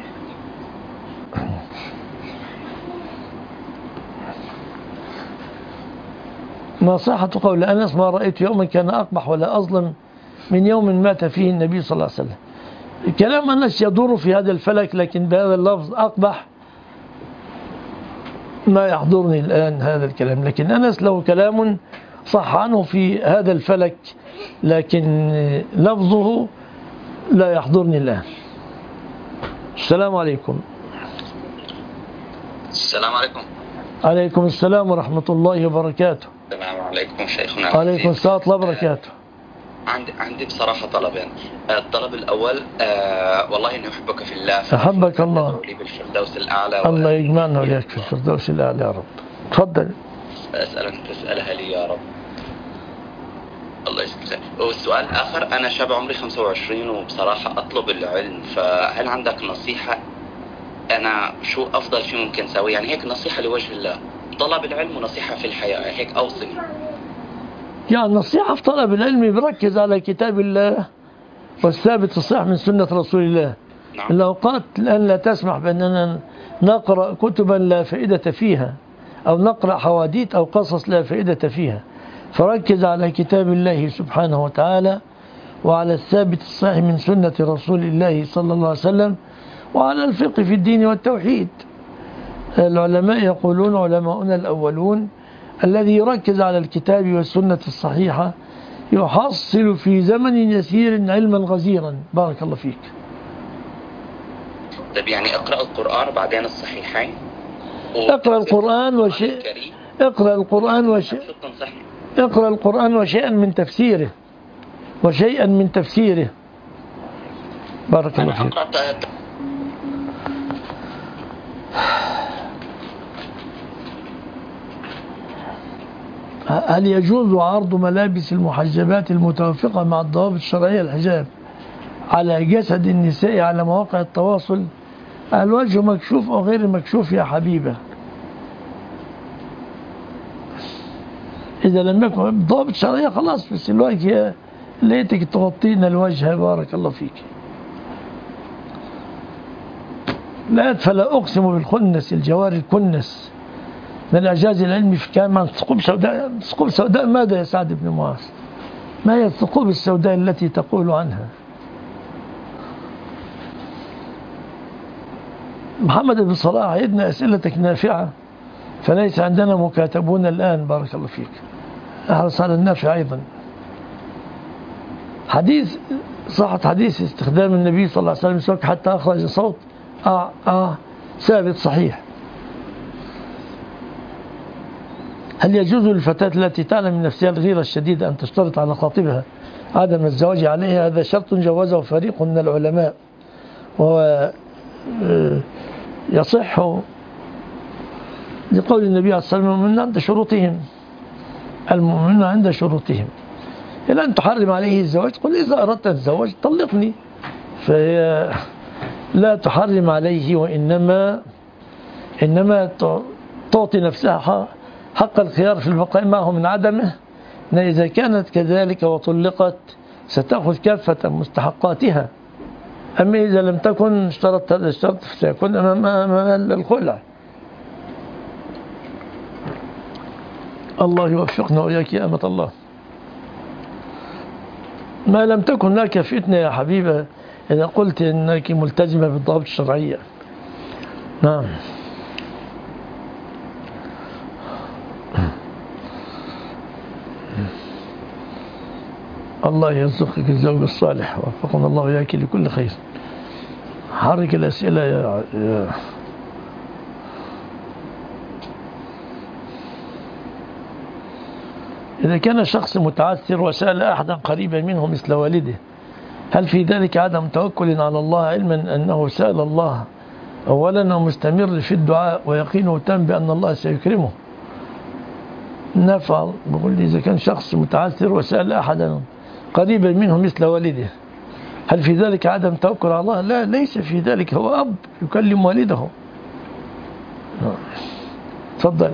نصيحة قول أنس: ما رأيت يوما كان أقبح ولا أظلم من يوم مات فيه النبي صلى الله عليه وسلم. كلام أنس يدور في هذا الفلك، لكن بهذا اللفظ أقبح ما يحضرني الآن هذا الكلام. لكن أنس له كلام صح عنه في هذا الفلك، لكن لفظه لا يحضرني الآن. السلام عليكم. السلام عليكم. عليكم السلام ورحمة الله وبركاته. السلام عليكم شيخنا. عليكم السلام ورحمة الله وبركاته. عندي عندي بصراحة طلبين. الطلب الأول آه والله إني أحبك في الله، أحبك الله لي بالفردوس الأعلى، الله يجمعنا وإياك في الفردوس الأعلى يا رب. تفضل. أسألك تسألها لي يا رب. الله يسلمك. والسؤال الآخر: أنا شاب عمري خمسة وعشرين وبصراحة أطلب العلم، فهل عندك نصيحة؟ أنا شو أفضل شيء ممكن أسوي؟ يعني هيك نصيحة لوجه الله، طلب العلم ونصيحة في الحياة، هيك أوصني. يعني نصيحة في طلب العلم بركز على كتاب الله والثابت الصحيح من سنة رسول الله. نعم. الأوقات الآن لا تسمح بأننا نقرأ كتبا لا فائدة فيها، أو نقرأ حواديت أو قصص لا فائدة فيها. فركز على كتاب الله سبحانه وتعالى وعلى الثابت الصحيح من سنة رسول الله صلى الله عليه وسلم وعلى الفقه في الدين والتوحيد. العلماء يقولون، علماؤنا الأولون: الذي يركز على الكتاب والسنة الصحيحة يحصل في زمن يسير علما غزيرا. بارك الله فيك. طيب يعني اقرأ القرآن وبعدين الصحيحين. اقرأ القرآن وشيء اقرأ القرآن وشيء اقرأ القرآن وشيئا من تفسيره. وشيئا من تفسيره. بارك الله فيك. هل يجوز عرض ملابس المحجبات المتوافقة مع الضوابط الشرعية الحجاب على جسد النساء على مواقع التواصل؟ الوجه مكشوف أو غير مكشوف يا حبيبة، إذا لم يكن ضوابط شرعية خلاص، بس الوجه ليتك تغطينا الوجه. بارك الله فيك. لا فلا أقسم بالخنس الجوار الكنس من الإعجاز العلمي في كلام ثقوب سوداء. ثقوب سوداء ماذا يا سعد بن معاذ؟ ما هي الثقوب السوداء التي تقول عنها؟ محمد بن صلاح، عيدنا أسئلتك نافعة، فليس عندنا مكاتبون الآن. بارك الله فيك. أحرص على النافع أيضا. حديث صحة حديث استخدام النبي صلى الله عليه وسلم السواك حتى أخرج صوت آه آه ثابت صحيح. هل يجوز للفتاة التي تعلم من نفسها الغيرة الشديدة أن تشترط على خاطبها عدم الزواج عليها؟ هذا شرط جوزه فريق من العلماء، وهو يصح لقول النبي عليه الصلاة والسلام: المؤمنون عند شروطهم، المؤمنون عند شروطهم، إلى أن تحرم عليه الزواج قل إذا أردت الزواج طلقني. فهي لا تحرم عليه، وإنما إنما تعطي نفسها حق الخيار في البقاء معه من عدمه. إذا كانت كذلك وطلقت ستأخذ كافة مستحقاتها. أما إذا لم تكن اشترط هذا الشرط فسيكون أمام الخلع. الله يوفقنا وإياك يا أمة الله. ما لم تكن لك فتنة يا حبيبة إذا قلت إنك ملتزمة بالضوابط الشرعية. نعم. الله يرزقك الزوج الصالح، وفقنا الله وإياك لكل خير. حرك الأسئلة يا, يا إذا كان شخص متعثر وسأل أحدا قريبا منه مثل والده، هل في ذلك عدم توكل على الله، علما أنه سأل الله أولا ومستمر في الدعاء ويقينه تام بأن الله سيكرمه؟ نفعل. بقول لي إذا كان شخص متعثر وسأل أحدا قريبا منه مثل والده، هل في ذلك عدم توكل على الله؟ لا، ليس في ذلك. هو أب يكلم والده. تفضل.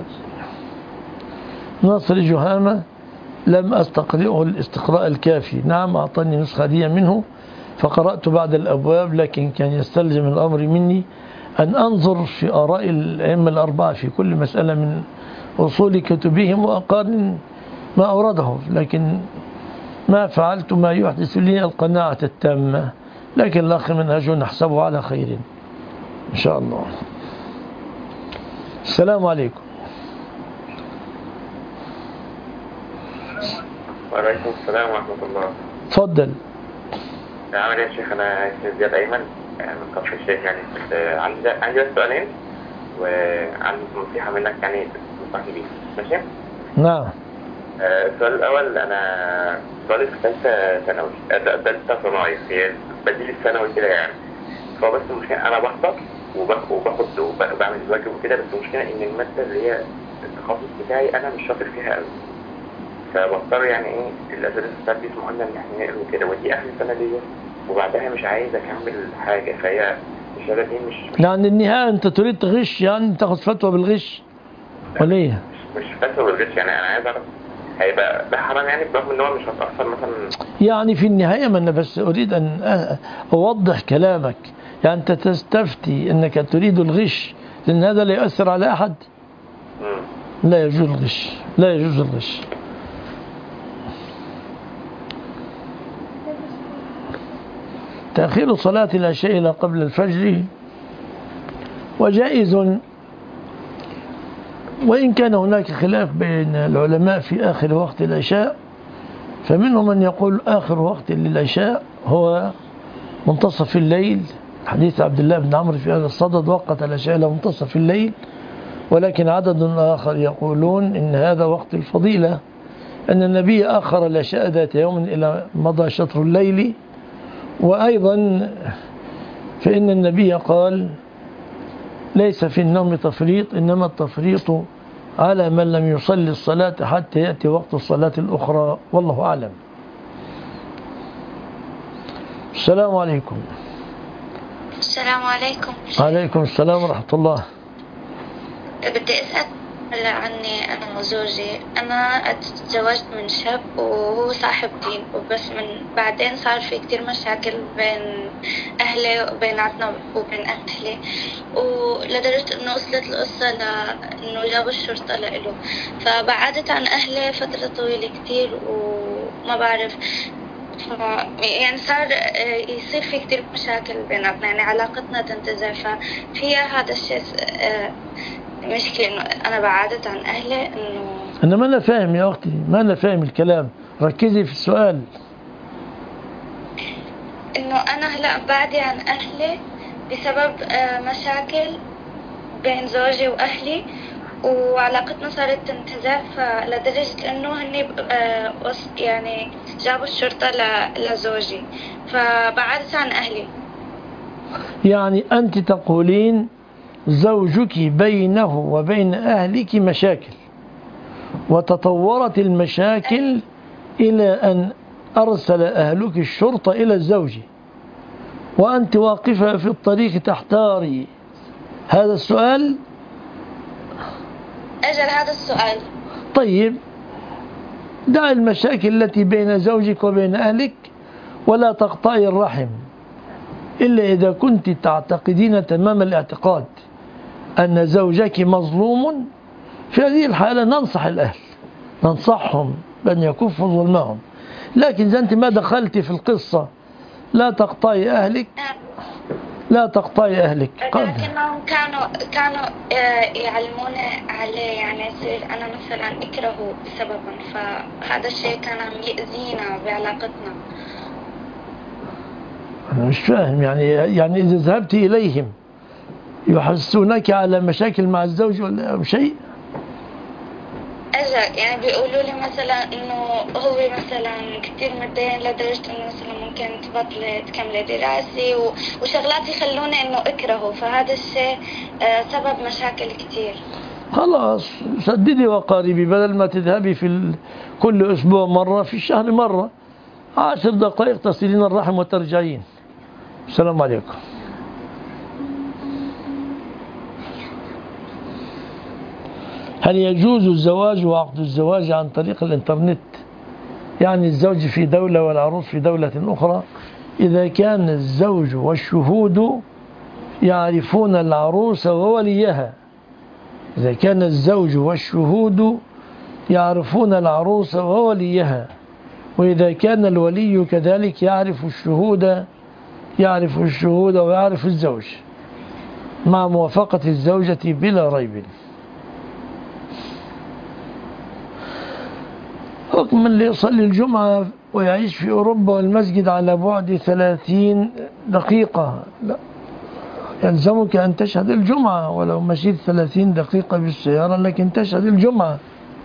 ناصر جهامة: لم أستقرئه الاستقراء الكافي. نعم، أعطاني نسخة هدية منه فقرأت بعد الأبواب، لكن كان يستلزم الأمر مني أن أنظر في آراء الأئمة الأربعة في كل مسألة من أصول كتبهم وأقارن ما أورده، لكن ما فعلت ما يحدث لي القناعة التامة. لكن الأخ منهج نحسبه على خير إن شاء الله. السلام عليكم. وعليكم السلام ورحمة الله. تفضل. عامل ايه يا شيخ؟ انا اسمي زياد ايمن من كفر الشيخ. يعني عندي عندي بس سؤالين وعندي نصيحة منك يعني تنصحني بيها. ماشي؟ نعم. السؤال الأول، أنا طالب في ثالثة ثانوي، ثالثة صناعي، هي بديل الثانوي كده يعني. فبس المشكلة أنا بحضر وباخد وبعمل الواجب وكده، بس المشكلة إن المادة اللي هي التخصص بتاعي أنا مش شاطر فيها قوي، فبضطر يعني إيه الأساتذة بتاعتي يسمحوا لنا إن إحنا نقرا وكده، ودي آخر سنة ليا وبعدها مش عايز أكمل حاجة، فهي الشهادة دي مش يعني النهاية أنت تريد تغش، يعني تاخد فتوى بالغش ولا إيه؟ مش فتوى بالغش، يعني أنا عايز أعرف هيبقى ده حرام يعني، برغم ان هو مش هتأثر مثلا. يعني في النهاية ما أنا بس أريد أن أوضح كلامك. يعني أنت تستفتي أنك تريد الغش لأن هذا لا يؤثر على أحد. م. لا يجوز الغش، لا يجوز الغش. تأخير صلاة العشاء إلى قبل الفجر وجائز، وإن كان هناك خلاف بين العلماء في آخر وقت العشاء، فمنهم من يقول آخر وقت للعشاء هو منتصف الليل، حديث عبد الله بن عمرو في هذا الصدد: وقت العشاء إلى منتصف الليل. ولكن عدد آخر يقولون إن هذا وقت الفضيلة أن النبي أخر العشاء ذات يوم إلى مضى شطر الليل. وأيضا فإن النبي قال ليس في النوم تفريط، إنما التفريط على من لم يصلي الصلاة حتى يأتي وقت الصلاة الأخرى، والله أعلم. السلام عليكم. السلام عليكم. عليكم السلام ورحمة الله. بدي أسأل عني أنا وزوجي. أنا تزوجت من شاب وهو صاحب دين، وبس من بعدين صار في كتير مشاكل بين أهلي وبيناتنا وبين أهلي، ولدرجة إنه وصلت القصة لإنه جابوا الشرطة لإله. فبعدت عن أهلي فترة طويلة كتير وما بعرف، يعني صار يصير في كتير مشاكل بيناتنا، يعني علاقتنا تنتزع. ففيها هذا الشيء مشكلة إنه أنا بعدت عن أهلي. إنه أنا ما أنا فاهم يا أختي، ما أنا فاهم الكلام، ركزي في السؤال. إنه أنا هلأ بعدي عن أهلي بسبب مشاكل بين زوجي وأهلي، وعلاقتنا صارت تنتزع، فلدرجة إنه هني يعني جابوا الشرطة لزوجي، فبعدت عن أهلي. يعني أنت تقولين زوجك بينه وبين أهلك مشاكل، وتطورت المشاكل إلى أن أرسل أهلك الشرطة إلى الزوج، وأنت واقفة في الطريق تحتاري. هذا السؤال؟ أجل هذا السؤال. طيب، دع المشاكل التي بين زوجك وبين أهلك، ولا تقطعي الرحم إلا إذا كنت تعتقدين تمام الاعتقاد أن زوجك مظلوم. في هذه الحالة ننصح الأهل، ننصحهم بأن يكفوا ظلمهم. لكن إذا أنت ما دخلت في القصة، لا تقطعي أهلك، لا تقطعي أهلك. لكنهم كانوا كانوا يعلموني عليه، يعني يصير أنا مثلا أكرهه بسببا، فهذا الشيء كان عم يأذينا بعلاقتنا. أنا مش فاهم، يعني يعني إذا ذهبت إليهم يحسونك على مشاكل مع الزوج ولا شيء؟ أجل يعني بيقولوا لي مثلا إنه هو مثلا كتير متضايق لدرجة إنه مثلا ممكن تبطلي تكملي دراسي وشغلات يخلوني إنه أكرهه، فهذا الشيء سبب مشاكل كتير. خلاص سددي وقاربي، بدل ما تذهبي في كل أسبوع مرة، في الشهر مرة، عشر دقائق تصلين الرحم وترجعين. السلام عليكم. هل يجوز الزواج وعقد الزواج عن طريق الإنترنت؟ يعني الزوج في دولة والعروس في دولة أخرى، إذا كان الزوج والشهود يعرفون العروس ووليها. إذا كان الزوج والشهود يعرفون العروس ووليها، وإذا كان الولي كذلك يعرف الشهود يعرف الشهود ويعرف الزوج مع موافقة الزوجة بلا ريب. حكم اللي يصلي الجمعة ويعيش في أوروبا والمسجد على بعد ثلاثين دقيقة، لا يلزمك أن تشهد الجمعة ولو مشيت ثلاثين دقيقة بالسيارة، لكن تشهد الجمعة.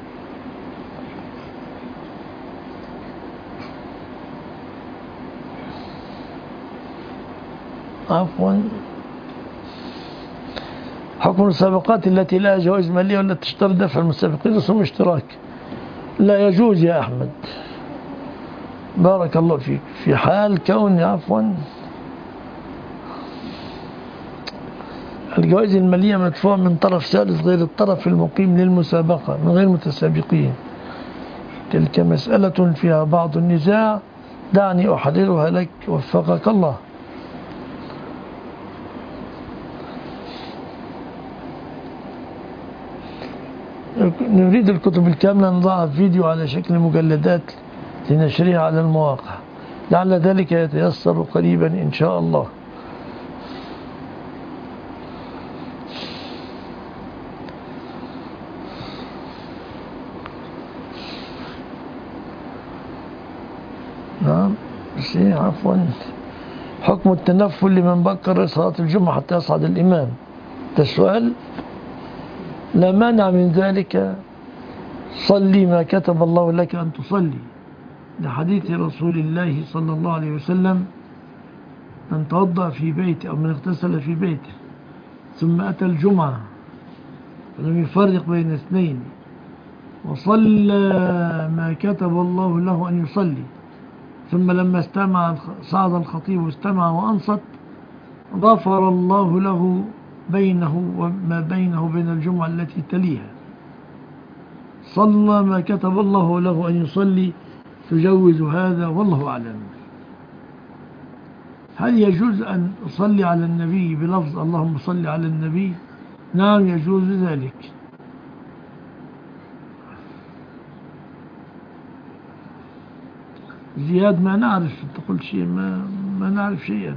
عفوا، حكم المسابقات التي لا جوائز مالية ولا تشترط دفع المسابقين رسوم اشتراك؟ لا يجوز يا أحمد، بارك الله فيك. في حال كون عفوا الجوائز المالية مدفوعة من طرف ثالث غير الطرف المقيم للمسابقة من غير متسابقين، تلك مسألة فيها بعض النزاع، دعني أحررها لك وفقك الله. نريد الكتب الكاملة نضعها فيديو على شكل مجلدات لنشرها على المواقع، لعل ذلك يتيسر قريبا إن شاء الله. نعم بس عفوا، حكم التنفل لمن بكر صلاة الجمعة حتى يصعد الإمام، ده السؤال. لا مانع من ذلك صلي ما كتب الله لك أن تصلي، لحديث رسول الله صلى الله عليه وسلم: من توضأ في بيته أو من اغتسل في بيته ثم أتى الجمعة فلم يفرق بين اثنين وصلى ما كتب الله له أن يصلي، ثم لما استمع صعد الخطيب واستمع وأنصت، غفر الله له بينه وما بينه وبين الجمعة التي تليها. صلى ما كتب الله له أن يصلي، تجوز هذا والله أعلم. هل يجوز أن أصلي على النبي بلفظ اللهم صل على النبي؟ نعم يجوز ذلك. زياد ما نعرف، تقول شيء ما, ما نعرف شيئا.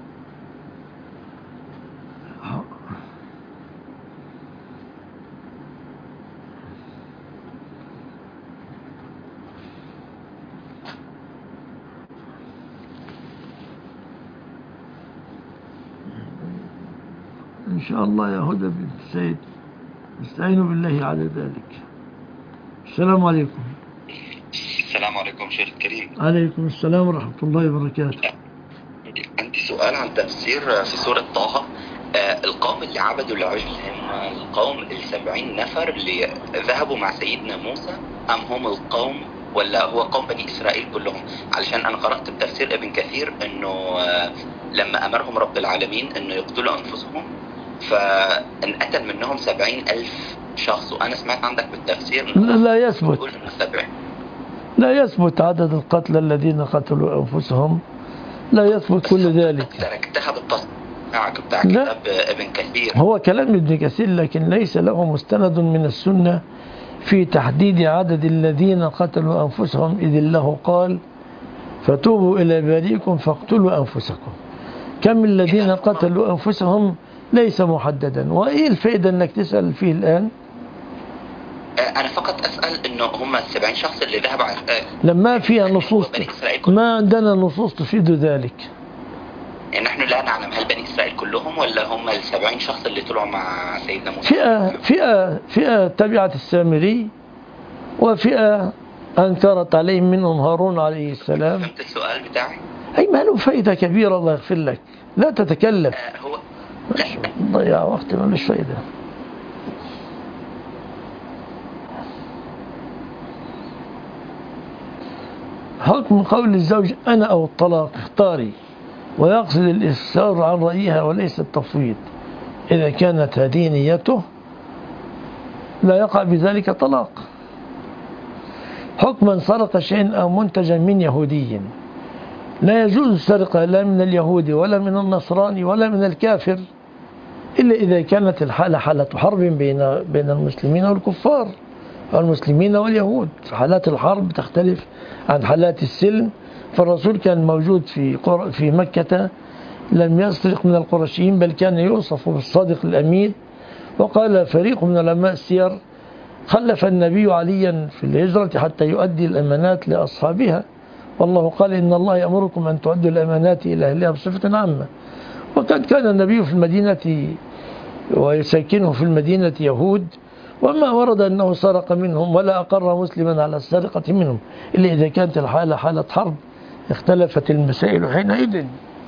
إن شاء الله يا هدى بنت سيد، نستعين بالله على ذلك. السلام عليكم. السلام عليكم شيخ الكريم. عليكم السلام ورحمة الله وبركاته. عندي سؤال عن تفسير في سورة طه. آه القوم اللي عبدوا العجل هم القوم السبعين نفر اللي ذهبوا مع سيدنا موسى، أم هم القوم ولا هو قوم بني إسرائيل كلهم؟ علشان أنا قرأت بتفسير ابن كثير أنه آه لما أمرهم رب العالمين أنه يقتلوا أنفسهم فإن قتل منهم سبعين ألف شخص، وأنا سمعت عندك بالتفسير لا, لا يثبت سبعين. لا يثبت عدد القتلى الذين قتلوا أنفسهم، لا يثبت كل ذلك. تركتها بالتصنيع بتاع كتاب ابن كثير. هو كلام ابن كثير لكن ليس له مستند من السنة في تحديد عدد الذين قتلوا أنفسهم، إذ الله قال فتوبوا إلى بارئكم فاقتلوا أنفسكم. كم الذين قتلوا أنفسهم ليس محددا. وإيه الفائدة أنك تسأل فيه الآن؟ أنا فقط أسأل إنه هم السبعين شخص اللي ذهبوا على لما فيها نصوص، ما عندنا نصوص تفيد ذلك. يعني نحن لا نعلم هل بني إسرائيل كلهم ولا هم السبعين شخص اللي طلعوا مع سيدنا موسى؟ فئة فئة فئة تبعت السامري، وفئة أنكرت عليهم منهم هارون عليه السلام. فهمت السؤال بتاعي؟ أي ما له فائدة كبيرة، الله يغفر لك، لا تتكلم. آه هو لا ضيع وقت ما ليش فائدة. حكم قول الزوج أنا أو الطلاق اختاري، ويقصد الإصرار عن رأيها وليس التفويض، إذا كانت هذه نيته لا يقع بذلك طلاق. حكم من سرق شيئا أو منتجا من يهودي، لا يجوز السرقة لا من اليهودي ولا من النصراني ولا من الكافر، إلا إذا كانت الحالة حالة حرب بين بين المسلمين والكفار، المسلمين واليهود. حالات الحرب تختلف عن حالات السلم. فالرسول كان موجود في في مكة لم يسرق من القرشيين، بل كان يوصف بالصادق الأمين. وقال فريق من علماء السير خلف النبي عليا في الهجرة حتى يؤدي الأمانات لأصحابها، والله قال إن الله يأمركم أن تؤدوا الأمانات إلى أهلها بصفة عامة. وقد كان النبي في المدينة ويسكنه في المدينة يهود، وما ورد أنه سرق منهم ولا أقر مسلما على السرقة منهم، إلا إذا كانت الحالة حالة حرب اختلفت المسائل حينئذ.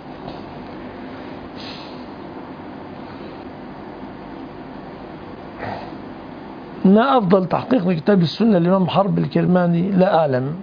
ما أفضل تحقيق لكتاب السنة الإمام حرب الكرماني؟ لا أعلم.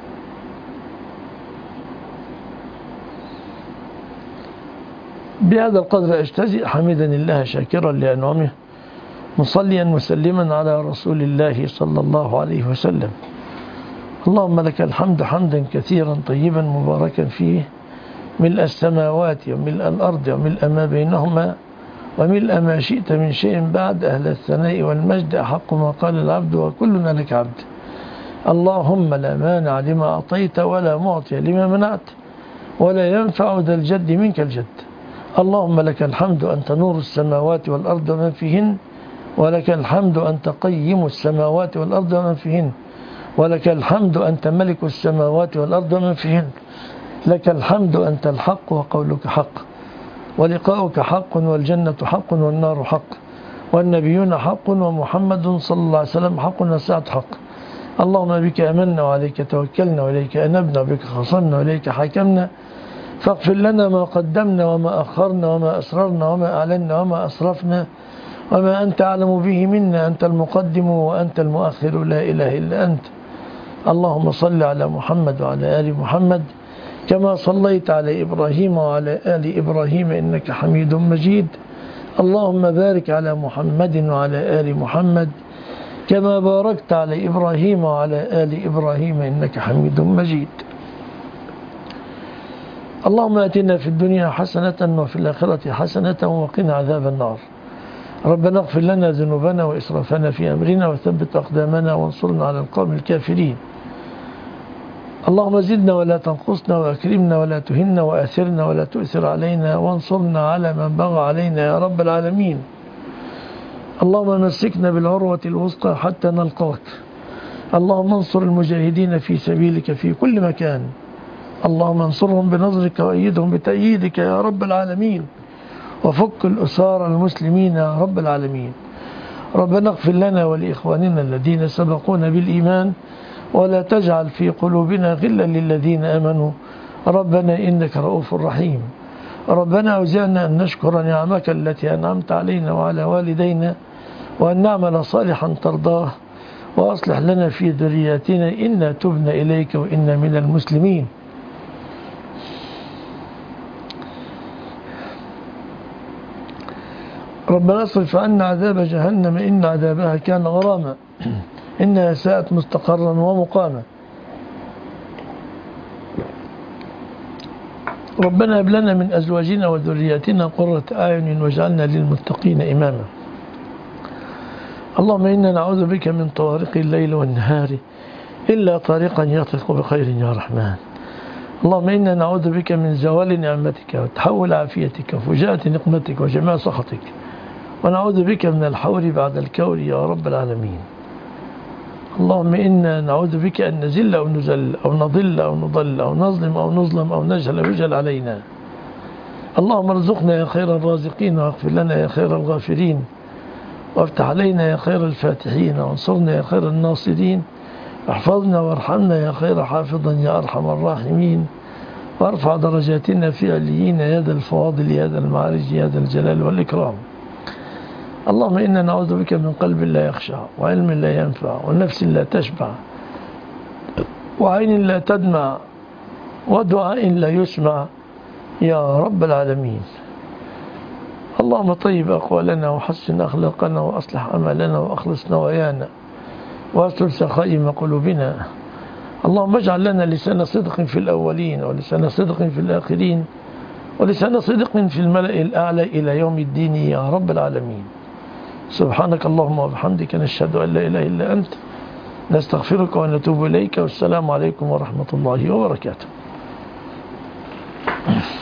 بهذا القدر أجتزئ، حميدا الله شاكرا لأنعمه، مصليا مسلما على رسول الله صلى الله عليه وسلم. اللهم لك الحمد حمدا كثيرا طيبا مباركا فيه، ملء السماوات وملء الأرض وملء ما بينهما وملء ما شئت من شيء بعد، أهل الثناء والمجد أحق ما قال العبد وكلنا لك عبد. اللهم لا مانع لما أعطيت ولا معطي لما منعت ولا ينفع ذا الجد منك الجد. اللهم لك الحمد أنت نور السماوات والأرض ومن فيهن، ولك الحمد أنت قيم السماوات والأرض ومن فيهن، ولك الحمد أنت ملك السماوات والأرض ومن فيهن، لك الحمد أنت الحق وقولك حق ولقاؤك حق والجنة حق والنار حق والنبيون حق ومحمد صلى الله عليه وسلم حق والساعة حق. اللهم بك أمنا وعليك توكلنا وإليك أنبنا وبك خصمنا وإليك حكمنا، فاغفر لنا ما قدمنا وما أخرنا وما أسررنا وما أعلنا وما أسرفنا وما أنت أعلم به منا، أنت المقدم وأنت المؤخر لا إله إلا أنت. اللهم صل على محمد وعلى آل محمد كما صليت على إبراهيم وعلى آل إبراهيم إنك حميد مجيد. اللهم بارك على محمد وعلى آل محمد كما باركت على إبراهيم وعلى آل إبراهيم إنك حميد مجيد. اللهم آتنا في الدنيا حسنة وفي الآخرة حسنة وقنا عذاب النار. ربنا اغفر لنا ذنوبنا وإسرافنا في أمرنا وثبت أقدامنا وانصرنا على القوم الكافرين. اللهم زدنا ولا تنقصنا وأكرمنا ولا تهنا وأثرنا ولا تؤثر علينا وانصرنا على من بغى علينا يا رب العالمين. اللهم مسكنا بالعروة الوثقى حتى نلقاك. اللهم انصر المجاهدين في سبيلك في كل مكان. اللهم انصرهم بنصرك وأيدهم بتأييدك يا رب العالمين، وفك الأسار المسلمين يا رب العالمين. ربنا اغفر لنا ولإخواننا الذين سبقونا بالإيمان ولا تجعل في قلوبنا غلا للذين آمنوا ربنا إنك رؤوف رحيم. ربنا أوزعنا أن نشكر نعمك التي أنعمت علينا وعلى والدينا وأن نعمل صالحا ترضاه، وأصلح لنا في ذرياتنا إنا تبنا إليك وإنا من المسلمين. ربنا اصرف عنا عذاب جهنم إن عذابها كان غراما إنها ساءت مستقرا ومقاما. ربنا هب لنا من أزواجنا وذرياتنا قرة أعين واجعلنا للمتقين إماما. اللهم إنا نعوذ بك من طوارق الليل والنهار إلا طارقا يطرق بخير يا رحمن. اللهم إنا نعوذ بك من زوال نعمتك وتحول عافيتك وفجاءة نقمتك وجميع سخطك، ونعوذ بك من الحور بعد الكور يا رب العالمين. اللهم إنا نعوذ بك أن نزل أو نزل أو نضل أو نضل أو نظلم أو نظلم أو نجهل أو يجهل علينا. اللهم ارزقنا يا خير الرازقين، واغفر لنا يا خير الغافرين، وافتح علينا يا خير الفاتحين، وانصرنا يا خير الناصرين، احفظنا وارحمنا يا خير حافظا يا أرحم الراحمين، وارفع درجاتنا في عليين يا ذا الفواضل يا ذا المعارج يا ذا الجلال والإكرام. اللهم إنا نعوذ بك من قلب لا يخشع وعلم لا ينفع ونفس لا تشبع وعين لا تدمع ودعاء لا يسمع يا رب العالمين. اللهم طيب أقوالنا وحسن أخلاقنا وأصلح أمالنا وأخلص نوايانا وأستر سخائم قلوبنا. اللهم اجعل لنا لسان صدق في الأولين ولسان صدق في الآخرين ولسان صدق في الملأ الأعلى إلى يوم الدين يا رب العالمين. سبحانك اللهم وبحمدك نشهد أن لا إله إلا أنت نستغفرك ونتوب إليك، والسلام عليكم ورحمة الله وبركاته.